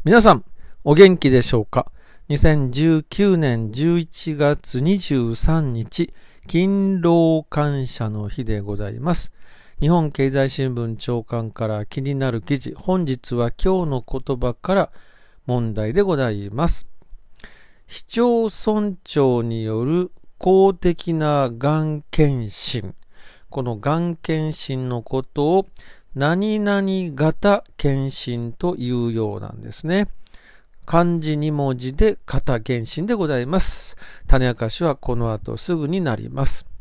皆さん、お元気でしょうか。2019年11月23日、勤労感謝の日でございます。日本経済新聞長官から気になる記事、本日は今日の言葉から問題でございます。市町村長による公的ながん検診。このがん検診のことを何々型検診というようなんですね。漢字2文字で型検診でございます。種明かしはこの後すぐになります。